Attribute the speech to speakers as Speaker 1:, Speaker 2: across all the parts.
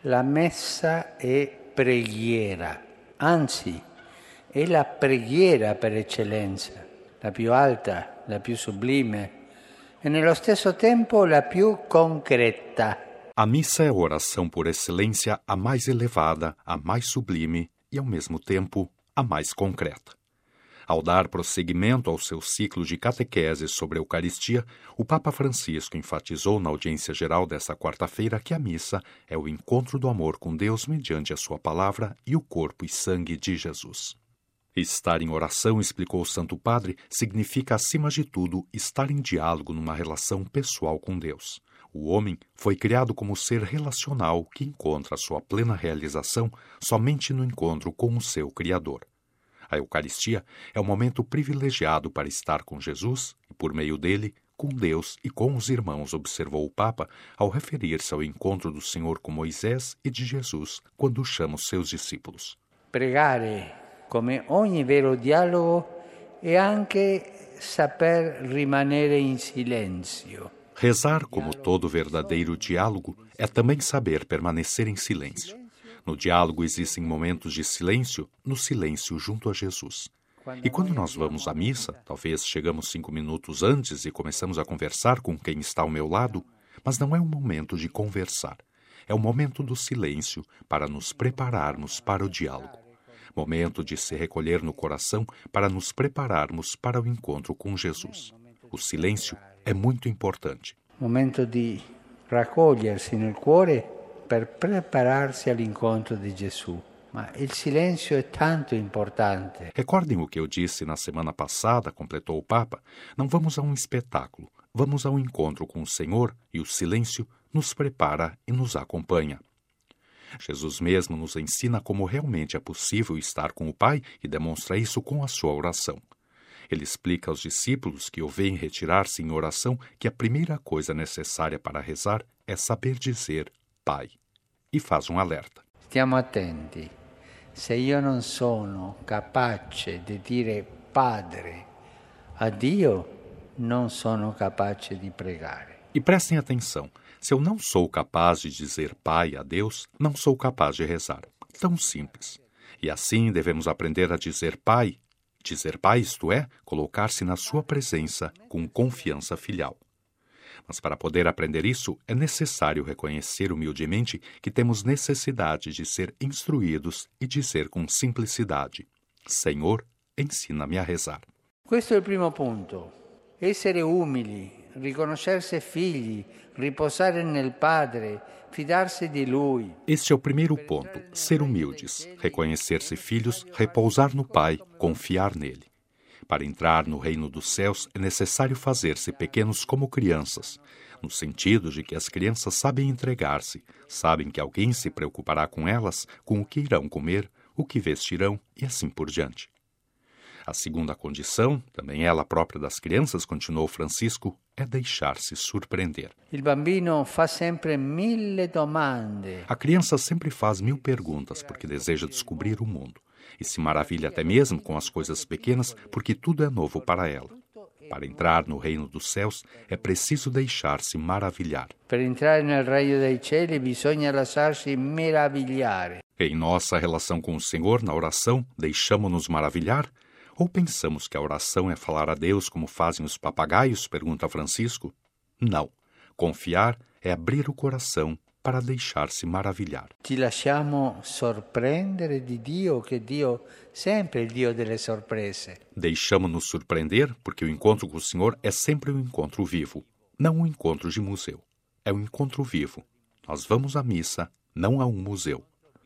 Speaker 1: La messa è preghiera, anzi, è la preghiera per eccellenza, la più alta, la più sublime e nello stesso tempo la più concreta.
Speaker 2: A missa é a oração por excelência a mais elevada, a mais sublime e, ao mesmo tempo, a mais concreta. Ao dar prosseguimento ao seu ciclo de catequese sobre a Eucaristia, o Papa Francisco enfatizou na audiência geral desta quarta-feira que a missa é o encontro do amor com Deus mediante a sua palavra e o corpo e sangue de Jesus. Estar em oração, explicou o Santo Padre, significa, acima de tudo, estar em diálogo numa relação pessoal com Deus. O homem foi criado como ser relacional que encontra sua plena realização somente no encontro com o seu Criador. A Eucaristia é um momento privilegiado para estar com Jesus e, por meio dele, com Deus e com os irmãos, observou o Papa ao referir-se ao encontro do Senhor com Moisés e de Jesus quando chama os seus discípulos.
Speaker 1: Pregare, come ogni vero dialogo, é anche saper rimanere in silenzio.
Speaker 2: Rezar, como todo verdadeiro diálogo, é também saber permanecer em silêncio. No diálogo existem momentos de silêncio, no silêncio junto a Jesus. E quando nós vamos à missa, talvez chegamos 5 minutos antes e começamos a conversar com quem está ao meu lado, mas não é um momento de conversar. É o momento do silêncio para nos prepararmos para o diálogo. Momento de se recolher no coração para nos prepararmos para o encontro com Jesus. O silêncio é muito importante.
Speaker 1: Momento di raccogliersi nel cuore per prepararsi all'incontro di Gesù. Ma il silenzio è tanto importante.
Speaker 2: Recordem o que eu disse na semana passada, completou o Papa. Não vamos a um espetáculo, vamos ao encontro com o Senhor e o silêncio nos prepara e nos acompanha. Jesus mesmo nos ensina como realmente é possível estar com o Pai e demonstra isso com a sua oração. Ele explica aos discípulos que o veem retirar-se em oração que a primeira coisa necessária para rezar é saber dizer Pai. E faz um alerta.
Speaker 1: Stiamo attenti. Se io non sono capace di dire Padre a Dio, non sono capace di pregare.
Speaker 2: E prestem atenção. Se eu não sou capaz de dizer Pai a Deus, não sou capaz de rezar. Tão simples. E assim devemos aprender a dizer Pai. Dizer Pai, isto é, colocar-se na sua presença com confiança filial. Mas para poder aprender isso, é necessário reconhecer humildemente que temos necessidade de ser instruídos e dizer com simplicidade: Senhor, ensina-me a rezar.
Speaker 1: Questo è il primo punto. Essere umili, riconoscersi figli, riposare nel Padre, fidarsi di Lui.
Speaker 2: Este é o primeiro ponto, ser humildes, reconhecer-se filhos, repousar no Pai, confiar nele. Para entrar no reino dos céus é necessário fazer-se pequenos como crianças, no sentido de que as crianças sabem entregar-se, sabem que alguém se preocupará com elas, com o que irão comer, o que vestirão e assim por diante. A segunda condição, também ela própria das crianças, continuou Francisco, é deixar-se surpreender.
Speaker 1: Il bambino fa sempre 1000 domande.
Speaker 2: A criança sempre faz 1000 perguntas porque deseja descobrir o mundo e se maravilha até mesmo com as coisas pequenas porque tudo é novo para ela. Para entrar no reino dos céus é preciso deixar-se maravilhar.
Speaker 1: Per entrare nel regno dei cieli bisogna lasciarsi meravigliare.
Speaker 2: Em nossa relação com o Senhor, na oração, deixamo-nos maravilhar? Ou pensamos que a oração é falar a Deus como fazem os papagaios? Pergunta Francisco. Não. Confiar é abrir o coração para deixar-se maravilhar.
Speaker 1: Ci lasciamo sorprendere di Dio, che Dio sempre è il Dio delle sorprese.
Speaker 2: Deixamo-nos surpreender porque o encontro com o Senhor é sempre um encontro vivo, não um encontro de museu. É um encontro vivo. Nós vamos à missa, não a um museu.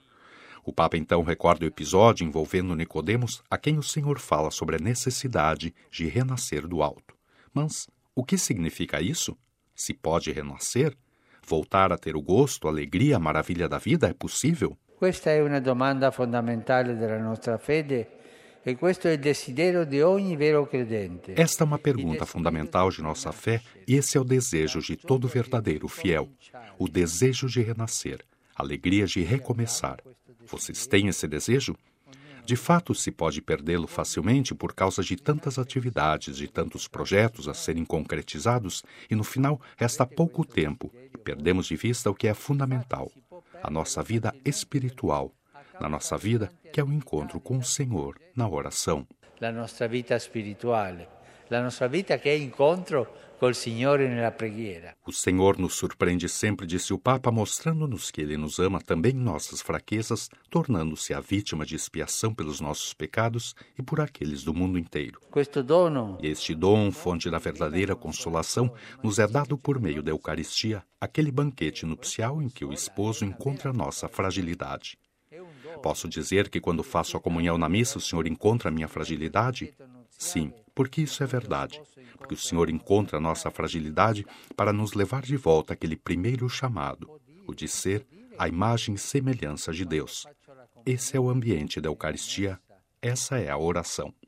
Speaker 2: O Papa então recorda o episódio envolvendo Nicodemos, a quem o Senhor fala sobre a necessidade de renascer do alto. Mas o que significa isso? Se pode renascer? Voltar a ter o gosto, a alegria, a maravilha da vida é possível?
Speaker 1: Questa è una domanda fondamentale della nostra fede e questo è il desiderio di ogni vero credente.
Speaker 2: Esta é uma pergunta fundamental de nossa fé e esse é o desejo de todo verdadeiro fiel. O desejo de renascer, a alegria de recomeçar. Vocês têm esse desejo? De fato, se pode perdê-lo facilmente por causa de tantas atividades, de tantos projetos a serem concretizados e no final resta pouco tempo e perdemos de vista o que é fundamental, a nossa vida espiritual, na nossa vida que é o encontro com o Senhor na oração.
Speaker 1: La nostra vita spirituale, la nostra vita che è incontro col Signore nella preghiera.
Speaker 2: O Senhor nos surpreende sempre, disse o Papa, mostrando-nos que Ele nos ama também em nossas fraquezas, tornando-se a vítima de expiação pelos nossos pecados e por aqueles do mundo inteiro.
Speaker 1: Questo dono,
Speaker 2: E este dom, fonte da verdadeira consolação, nos é dado por meio da Eucaristia, aquele banquete nupcial em que o esposo encontra a nossa fragilidade. Posso dizer que quando faço a comunhão na missa, o Senhor encontra a minha fragilidade? Sim, porque isso é verdade. Porque o Senhor encontra a nossa fragilidade para nos levar de volta àquele primeiro chamado, o de ser a imagem e semelhança de Deus. Esse é o ambiente da Eucaristia, essa é a oração.